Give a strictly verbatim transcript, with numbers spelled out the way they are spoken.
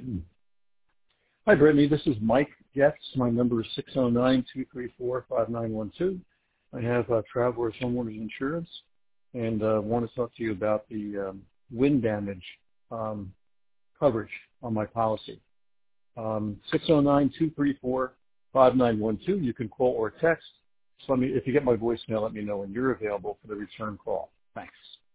Hi, Brittany. This is Mike Getz. My number is six oh nine, two three four, five nine one two. I have uh, Travelers Homeowners Insurance and uh, want to talk to you about the um, wind damage um, coverage on my policy. Um, six oh nine, two three four, five nine one two. You can call or text. So let me, if you get my voicemail, let me know when you're available for the return call. Thanks.